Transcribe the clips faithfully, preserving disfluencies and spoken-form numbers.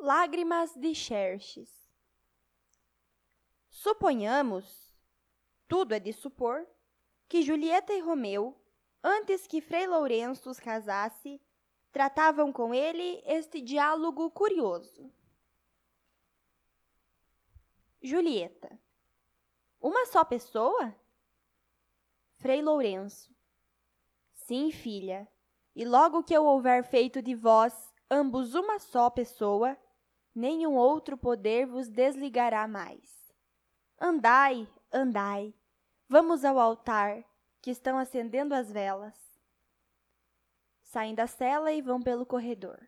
Lágrimas de Xerxes. Suponhamos, tudo é de supor, que Julieta e Romeu, antes que Frei Lourenço os casasse, tratavam com ele este diálogo curioso. Julieta: uma só pessoa? Frei Lourenço: sim, filha, e logo que eu houver feito de vós ambos uma só pessoa, nenhum outro poder vos desligará mais. Andai, andai, vamos ao altar, que estão acendendo as velas. Saem da cela e vão pelo corredor.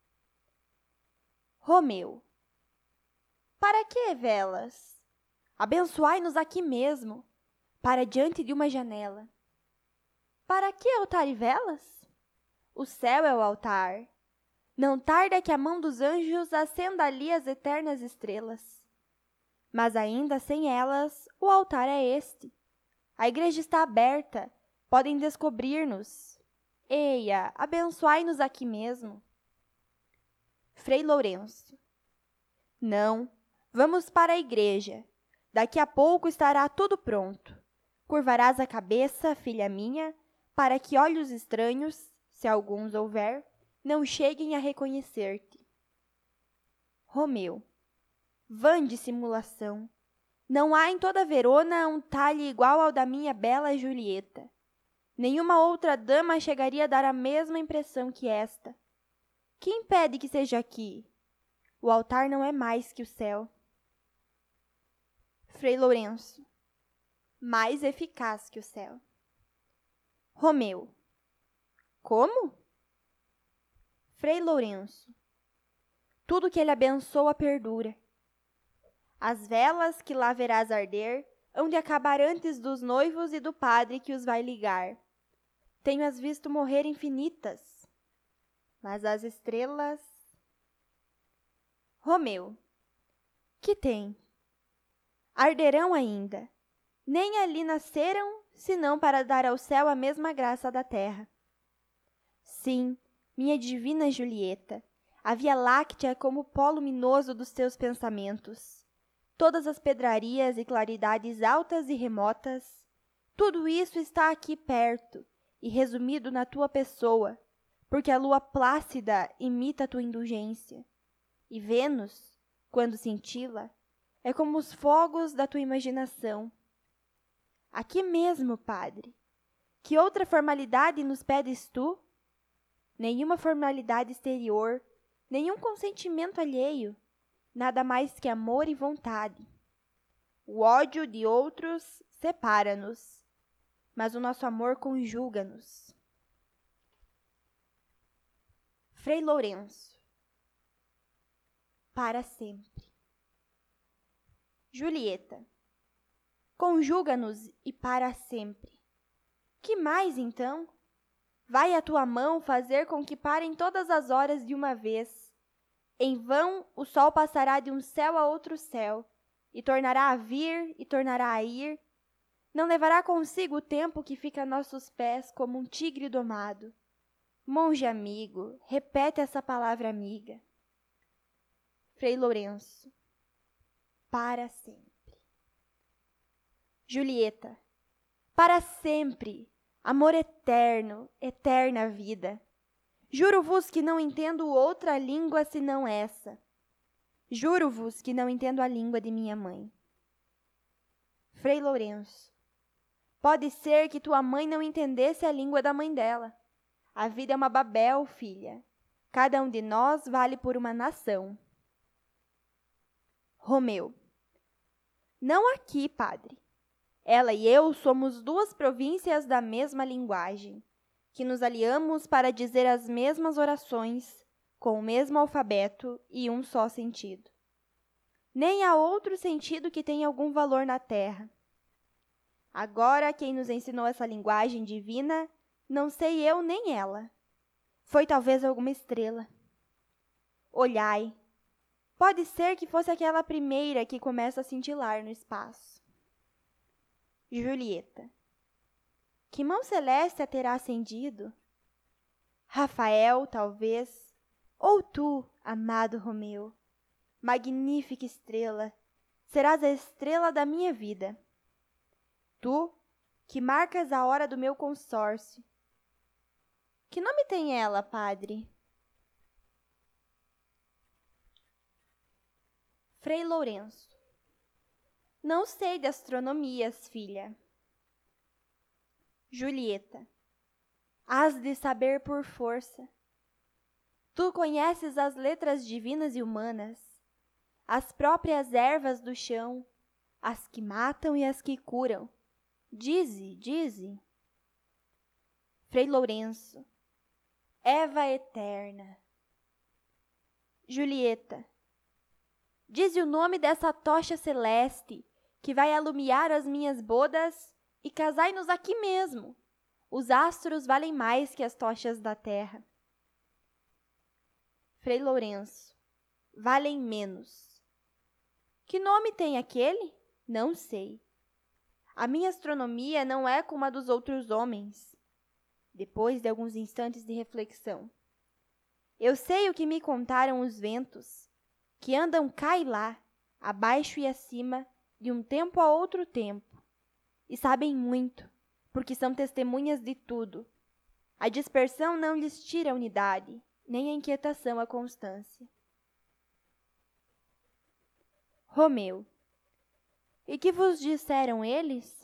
Romeu: para que velas? Abençoai-nos aqui mesmo, para diante de uma janela. Para que altar e velas? O céu é o altar. Não tarda que a mão dos anjos acenda ali as eternas estrelas. Mas ainda sem elas, o altar é este. A igreja está aberta, podem descobrir-nos. Eia, abençoai-nos aqui mesmo. Frei Lourenço: não, vamos para a igreja. Daqui a pouco estará tudo pronto. Curvarás a cabeça, filha minha, para que olhos estranhos, se alguns houver, não cheguem a reconhecer-te. Romeu: vã dissimulação. Não há em toda Verona um talhe igual ao da minha bela Julieta. Nenhuma outra dama chegaria a dar a mesma impressão que esta. Que impede que seja aqui? O altar não é mais que o céu. Frei Lourenço: mais eficaz que o céu. Romeu: como? Frei Lourenço: tudo que ele abençoa perdura. As velas que lá verás arder hão de acabar antes dos noivos e do padre que os vai ligar. Tenho-as visto morrer infinitas, mas as estrelas... Romeu: que tem? Arderão ainda. Nem ali nasceram, senão para dar ao céu a mesma graça da terra. Sim, minha divina Julieta, a Via Láctea é como o pó luminoso dos teus pensamentos. Todas as pedrarias e claridades altas e remotas, tudo isso está aqui perto e resumido na tua pessoa, porque a lua plácida imita a tua indulgência. E Vênus, quando cintila, é como os fogos da tua imaginação. Aqui mesmo, padre. Que outra formalidade nos pedes tu? Nenhuma formalidade exterior, nenhum consentimento alheio, nada mais que amor e vontade. O ódio de outros separa-nos, mas o nosso amor conjuga-nos. Frei Lourenço: para sempre. Julieta: conjuga-nos e para sempre. Que mais, então? Vai a tua mão fazer com que parem todas as horas de uma vez. Em vão o sol passará de um céu a outro céu, e tornará a vir e tornará a ir. Não levará consigo o tempo que fica a nossos pés como um tigre domado. Monge amigo, repete essa palavra amiga. Frei Lourenço: para sempre. Julieta: para sempre, amor eterno, eterna vida. Juro-vos que não entendo outra língua senão essa. Juro-vos que não entendo a língua de minha mãe. Frei Lourenço: pode ser que tua mãe não entendesse a língua da mãe dela. A vida é uma Babel, filha. Cada um de nós vale por uma nação. Romeu: não aqui, padre. Ela e eu somos duas províncias da mesma linguagem, que nos aliamos para dizer as mesmas orações, com o mesmo alfabeto e um só sentido. Nem há outro sentido que tenha algum valor na terra. Agora, quem nos ensinou essa linguagem divina, não sei eu nem ela. Foi talvez alguma estrela. Olhai, pode ser que fosse aquela primeira que começa a cintilar no espaço. Julieta: que mão celeste a terá acendido? Rafael, talvez, ou tu, amado Romeu. magnífica estrela, serás a estrela da minha vida. Tu, que marcas a hora do meu consórcio. Que nome tem ela, padre? Frei Lourenço. Não sei de astronomias, filha. Julieta. Hás de saber por força. Tu conheces as letras divinas e humanas, as próprias ervas do chão, as que matam e as que curam. Dize, dize. Frei Lourenço. Eva eterna. Julieta. Dize o nome dessa tocha celeste que vai alumiar as minhas bodas e casai-nos aqui mesmo. Os astros valem mais que as tochas da terra. Frei Lourenço. Valem menos. Que nome tem aquele? Não sei. A minha astronomia não é como a dos outros homens. Depois de alguns instantes de reflexão. Eu sei o que me contaram os ventos, que andam cá e lá, abaixo e acima, de um tempo a outro tempo, e sabem muito, porque são testemunhas de tudo. A dispersão não lhes tira a unidade, nem a inquietação a constância. Romeu. E que vos disseram eles?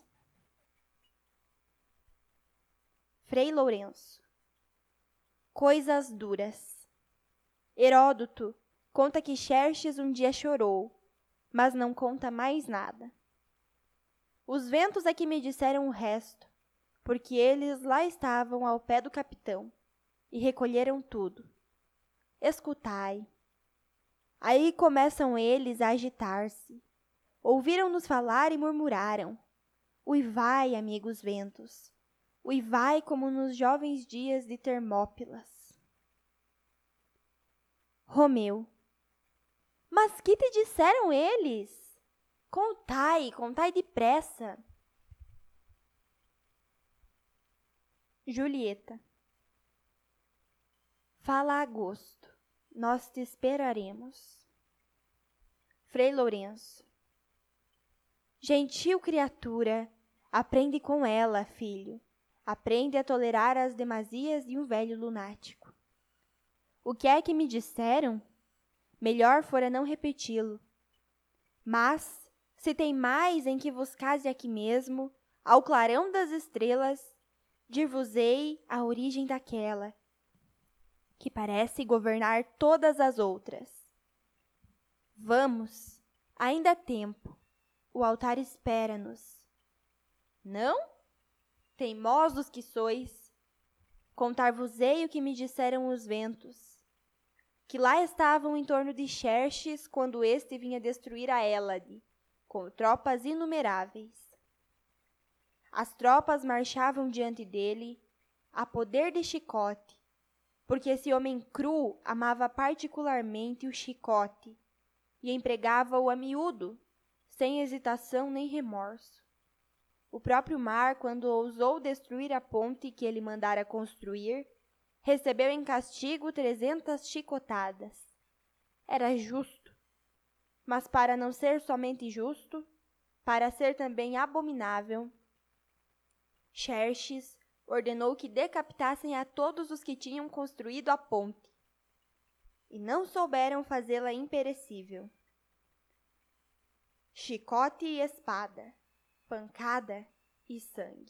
Frei Lourenço. Coisas duras. Heródoto conta que Xerxes um dia chorou, mas não conta mais nada. Os ventos é que me disseram o resto, porque eles lá estavam ao pé do capitão e recolheram tudo. Escutai. Aí começam eles a agitar-se. Ouviram-nos falar e murmuraram. Uivai, amigos ventos, uivai como nos jovens dias de Termópilas. Romeu. Mas que te disseram eles? Contai, contai depressa. Julieta. Fala a gosto, nós te esperaremos. Frei Lourenço. Gentil criatura, aprende com ela, filho. Aprende a tolerar as demasias de um velho lunático. O que é que me disseram? Melhor fora não repeti-lo. Mas, se tem mais em que vos case aqui mesmo, ao clarão das estrelas, dir-vos-ei a origem daquela, que parece governar todas as outras. Vamos, ainda há tempo, o altar espera-nos. Não? Teimosos que sois, contar-vos-ei o que me disseram os ventos, que lá estavam em torno de Xerxes quando este vinha destruir a Hélade, com tropas inumeráveis. As tropas marchavam diante dele, a poder de chicote, porque esse homem cru amava particularmente o chicote e empregava-o a miúdo, sem hesitação nem remorso. O próprio mar, quando ousou destruir a ponte que ele mandara construir, recebeu em castigo trezentas chicotadas. Era justo, mas para não ser somente justo, para ser também abominável, Xerxes ordenou que decapitassem a todos os que tinham construído a ponte, e não souberam fazê-la imperecível. Chicote e espada, pancada e sangue.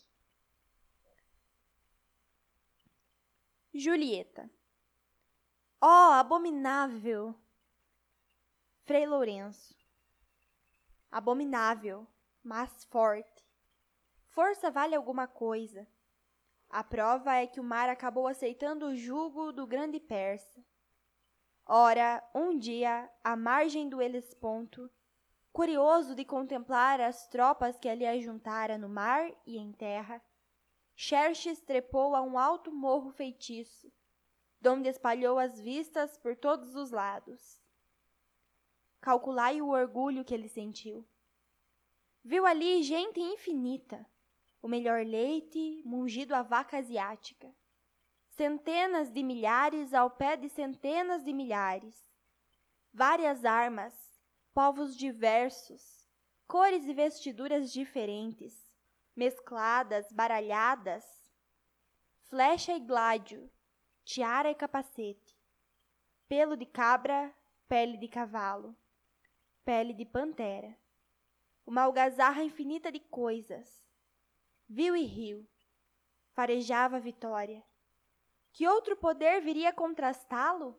Julieta. Ó, abominável! Frei Lourenço. Abominável, mas forte. Força vale alguma coisa. A prova é que o mar acabou aceitando o jugo do grande persa. Ora, um dia, à margem do Helesponto, curioso de contemplar as tropas que ali ajuntara no mar e em terra, Xerxes trepou a um alto morro feitiço, donde espalhou as vistas por todos os lados. Calculai o orgulho que ele sentiu. Viu ali gente infinita, o melhor leite mungido a vaca asiática, centenas de milhares ao pé de centenas de milhares, várias armas, povos diversos, cores e vestiduras diferentes, mescladas, baralhadas, flecha e gládio, tiara e capacete, pelo de cabra, pele de cavalo, pele de pantera, uma algazarra infinita de coisas. Viu e riu, farejava a vitória. Que outro poder viria contrastá-lo?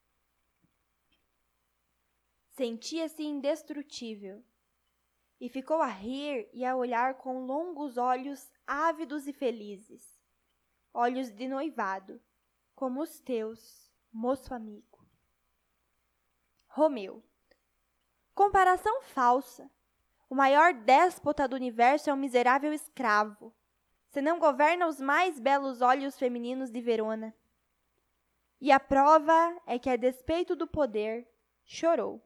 Sentia-se indestrutível, e ficou a rir e a olhar com longos olhos ávidos e felizes, olhos de noivado, como os teus, moço amigo. Romeu. Comparação falsa. O maior déspota do universo é um miserável escravo, se não governa os mais belos olhos femininos de Verona. E a prova é que, a despeito do poder, chorou.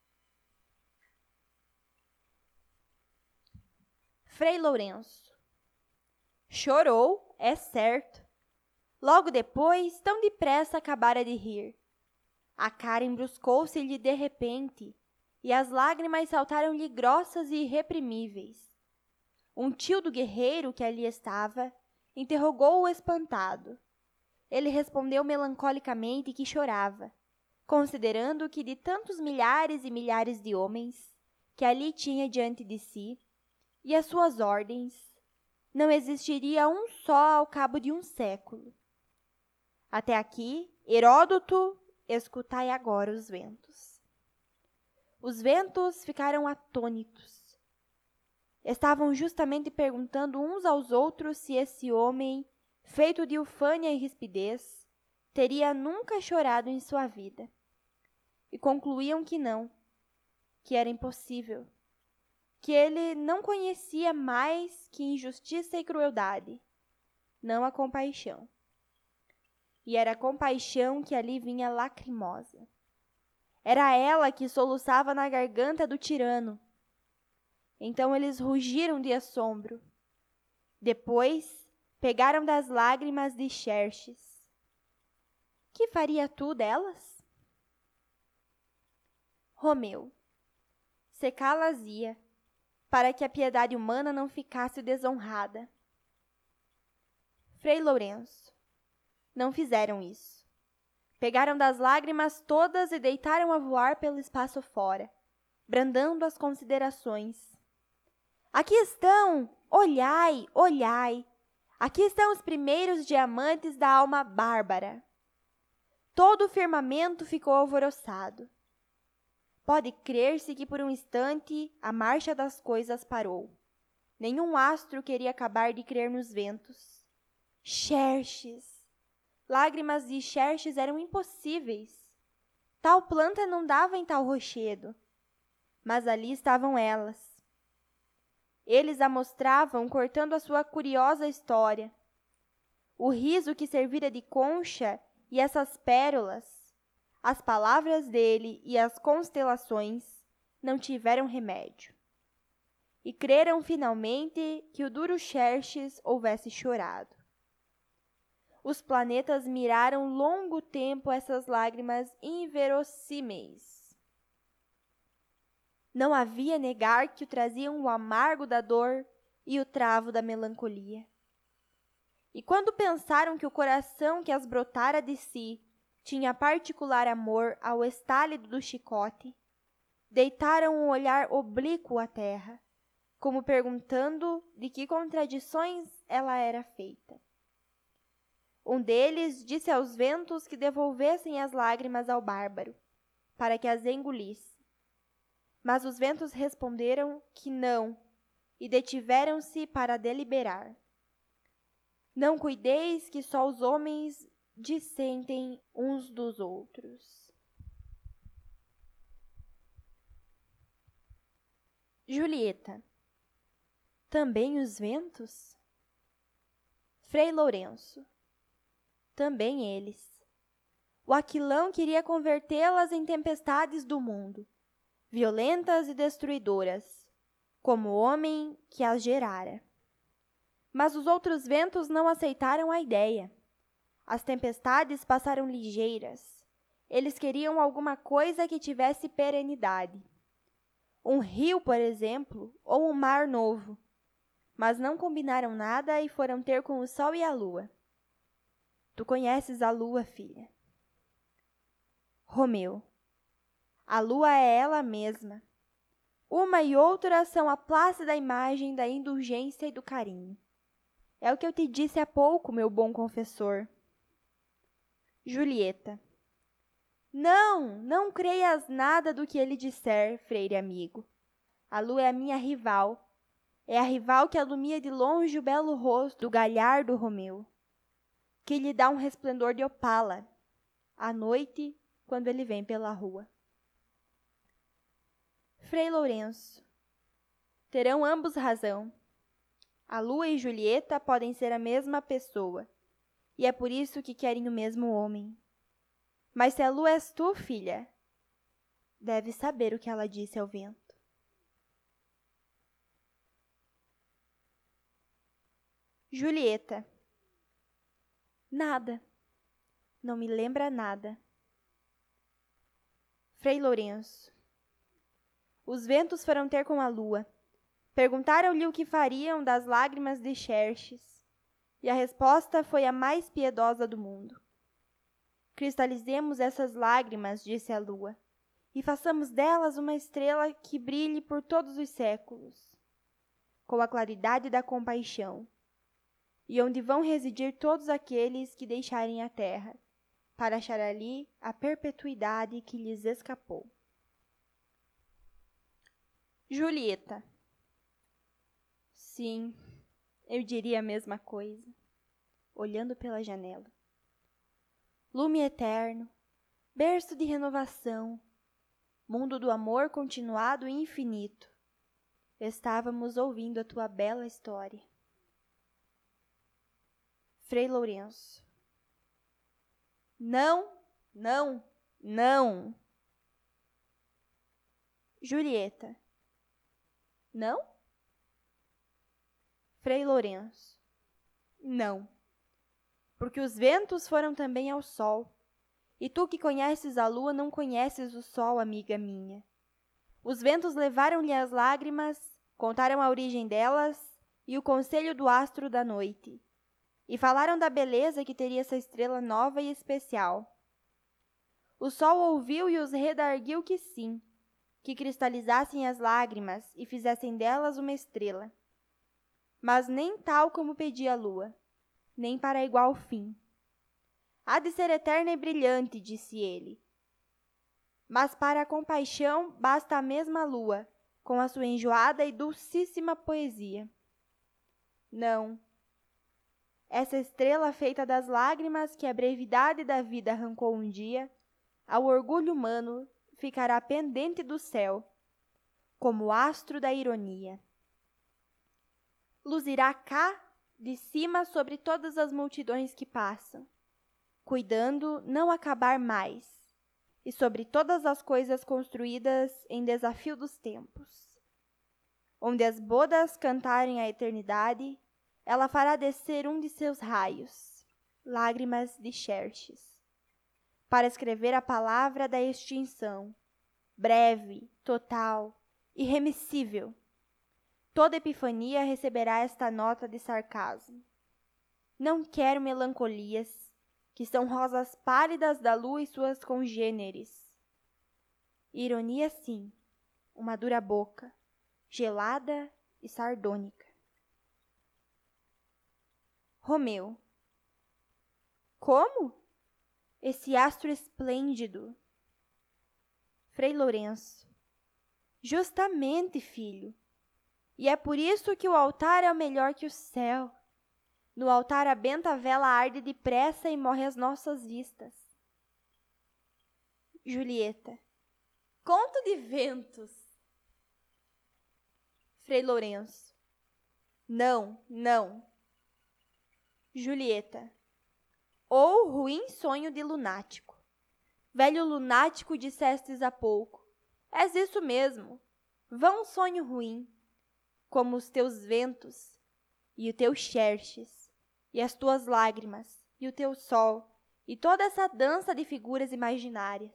Frei Lourenço. Chorou, é certo. Logo depois, tão depressa acabara de rir. A cara embruscou-se-lhe de repente, e as lágrimas saltaram-lhe grossas e irreprimíveis. Um tio do guerreiro que ali estava interrogou-o espantado. Ele respondeu melancolicamente que chorava, considerando que de tantos milhares e milhares de homens que ali tinha diante de si, e as suas ordens, não existiria um só ao cabo de um século. Até aqui, Heródoto, escutai agora os ventos. Os ventos ficaram atônitos. Estavam justamente perguntando uns aos outros se esse homem, feito de ufânia e rispidez, teria nunca chorado em sua vida. E concluíam que não, que era impossível, que ele não conhecia mais que injustiça e crueldade, não a compaixão. E era a compaixão que ali vinha lacrimosa. Era ela que soluçava na garganta do tirano. Então eles rugiram de assombro. Depois, pegaram das lágrimas de Xerxes. Que faria tu delas? Romeu. Secá-las-ia, para que a piedade humana não ficasse desonrada. Frei Lourenço. Não fizeram isso. Pegaram das lágrimas todas e deitaram a voar pelo espaço fora, brandando as considerações. Aqui estão! Olhai, olhai! Aqui estão os primeiros diamantes da alma bárbara. Todo o firmamento ficou alvoroçado. Pode crer-se que por um instante a marcha das coisas parou. Nenhum astro queria acabar de crer nos ventos. Xerxes! Lágrimas de Xerxes eram impossíveis. Tal planta não dava em tal rochedo. Mas ali estavam elas. Eles a mostravam cortando a sua curiosa história. O riso que servira de concha e essas pérolas, as palavras dele e as constelações não tiveram remédio. E creram finalmente que o duro Xerxes houvesse chorado. Os planetas miraram longo tempo essas lágrimas inverossímeis. Não havia negar que o traziam o amargo da dor e o travo da melancolia. E quando pensaram que o coração que as brotara de si tinha particular amor ao estálido do chicote, deitaram um olhar oblíquo à terra, como perguntando de que contradições ela era feita. Um deles disse aos ventos que devolvessem as lágrimas ao bárbaro, para que as engolisse. Mas os ventos responderam que não, e detiveram-se para deliberar. Não cuideis que só os homens dissentem uns dos outros. Julieta. Também os ventos? Frei Lourenço. Também eles. O Aquilão queria convertê-las em tempestades do mundo, violentas e destruidoras, como o homem que as gerara. Mas os outros ventos não aceitaram a ideia. As tempestades passaram ligeiras, Eles queriam alguma coisa que tivesse perenidade. Um rio, por exemplo, ou um mar novo. Mas não combinaram nada e foram ter com o sol e a lua. Tu conheces a lua, filha. Romeu. A lua é ela mesma. Uma e outra são a plácida imagem da indulgência e do carinho. É o que eu te disse há pouco, meu bom confessor. Julieta. Não, não creias nada do que ele disser, freire amigo. A lua é a minha rival. É a rival que alumia de longe o belo rosto do galhardo Romeu, que lhe dá um resplendor de opala, à noite, quando ele vem pela rua. Frei Lourenço. Terão ambos razão. A lua e Julieta podem ser a mesma pessoa, e é por isso que querem o mesmo homem. Mas se a lua és tu, filha, deves saber o que ela disse ao vento. Julieta. Nada. Não me lembra nada. Frei Lourenço. Os ventos foram ter com a lua. Perguntaram-lhe o que fariam das lágrimas de Xerxes, e a resposta foi a mais piedosa do mundo. Cristalizemos essas lágrimas, disse a lua, e façamos delas uma estrela que brilhe por todos os séculos, com a claridade da compaixão, e onde vão residir todos aqueles que deixarem a terra, para achar ali a perpetuidade que lhes escapou. Julieta. Sim, eu diria a mesma coisa, olhando pela janela. Lume eterno, berço de renovação, mundo do amor continuado e infinito. Estávamos ouvindo a tua bela história. Frei Lourenço. Não, não, não. Julieta. Não? Frei Lourenço. Não. Porque os ventos foram também ao sol. E tu que conheces a lua não conheces o sol, amiga minha. Os ventos levaram-lhe as lágrimas, contaram a origem delas e o conselho do astro da noite. E falaram da beleza que teria essa estrela nova e especial. O sol ouviu e os redarguiu que sim, que cristalizassem as lágrimas e fizessem delas uma estrela. Mas nem tal como pedia a lua, nem para igual fim. Há de ser eterna e brilhante, disse ele. Mas para a compaixão basta a mesma lua, com a sua enjoada e dulcíssima poesia. Não. Essa estrela feita das lágrimas que a brevidade da vida arrancou um dia, ao orgulho humano ficará pendente do céu, como o astro da ironia. Luzirá cá, de cima, sobre todas as multidões que passam, cuidando não acabar mais, e sobre todas as coisas construídas em desafio dos tempos. Onde as bodas cantarem a eternidade, ela fará descer um de seus raios, lágrimas de Xerxes, para escrever a palavra da extinção, breve, total, irremissível. Toda epifania receberá esta nota de sarcasmo. Não quero melancolias, que são rosas pálidas da lua e suas congêneres. Ironia, sim, uma dura boca, gelada e sardônica. Romeu. Como? Esse astro esplêndido. Frei Lourenço. Justamente, filho. E é por isso que o altar é o melhor que o céu. No altar a benta vela arde depressa e morre às nossas vistas. Julieta. Conto de ventos. Frei Lourenço. Não, não. Julieta. Ou ruim sonho de lunático. Velho lunático, dissestes há pouco. És isso mesmo. Vão sonho ruim. Como os teus ventos, e o teu Xerxes, e as tuas lágrimas, e o teu sol, e toda essa dança de figuras imaginárias.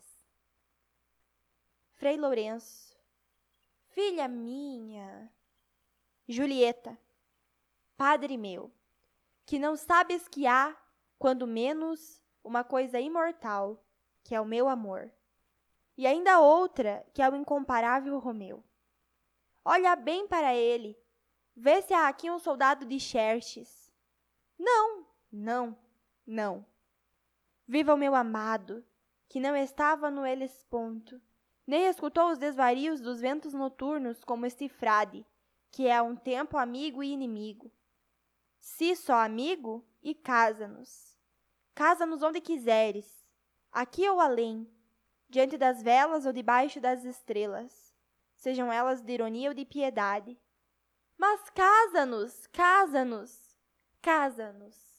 Frei Lourenço, filha minha. Julieta, padre meu, que não sabes que há, quando menos, uma coisa imortal, que é o meu amor, e ainda outra, que é o incomparável Romeu. Olha bem para ele, vê se há aqui um soldado de Xerxes. Não, não, não. Viva o meu amado, que não estava no Helesponto, nem escutou os desvarios dos ventos noturnos como este frade, que é a um tempo amigo e inimigo. Se só amigo, e casa-nos. Casa-nos onde quiseres, aqui ou além, diante das velas ou debaixo das estrelas, sejam elas de ironia ou de piedade. Mas casa-nos, casa-nos, casa-nos.